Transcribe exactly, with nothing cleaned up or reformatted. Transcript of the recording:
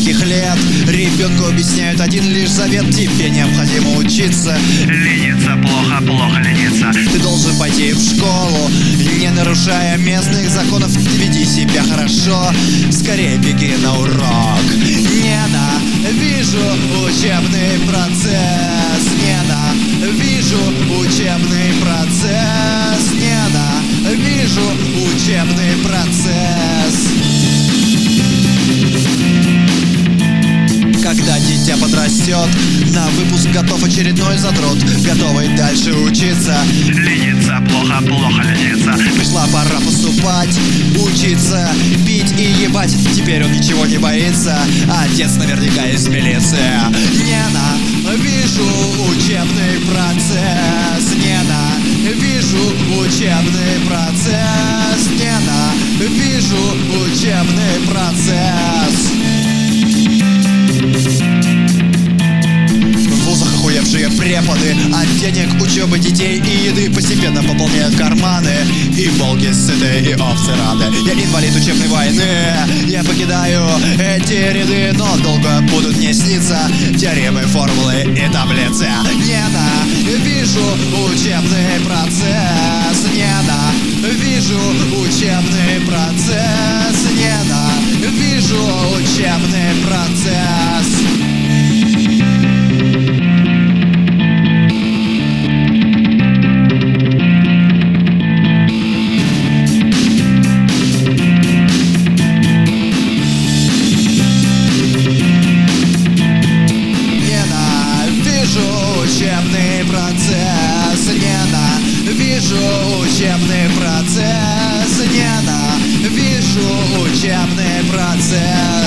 маленьких лет ребенку объясняют один лишь завет: тебе необходимо учиться. Лениться плохо, плохо лениться. Ты должен пойти в школу, не нарушая местных законов. Веди себя хорошо, скорее беги на урок. Ненавижу учебный процесс. Ненавижу учебный процесс. Ненавижу учебный процесс. Когда дитя подрастет, на выпуск готов очередной задрот, готовый дальше учиться. Лениться плохо, плохо лениться. Пришла пора поступать, учиться, пить и ебать. Теперь он ничего не боится, отец наверняка из милиции. Ненавижу учебный процесс. Ненавижу учебный процесс. Ненавижу учебный процесс. В вузах охуевшие преподы от денег, учебы детей и еды постепенно пополняют карманы. И волки сытые, и овцы рады. Я инвалид учебной войны. Я покидаю эти ряды, но долго будут мне сниться теоремы, формулы и таблицы. Ненавижу учебный процесс. Ненавижу учебный процесс. Ненавижу учебный процесс. Учебный процесс. Ненавижу учебный процесс. Ненавижу учебный процесс.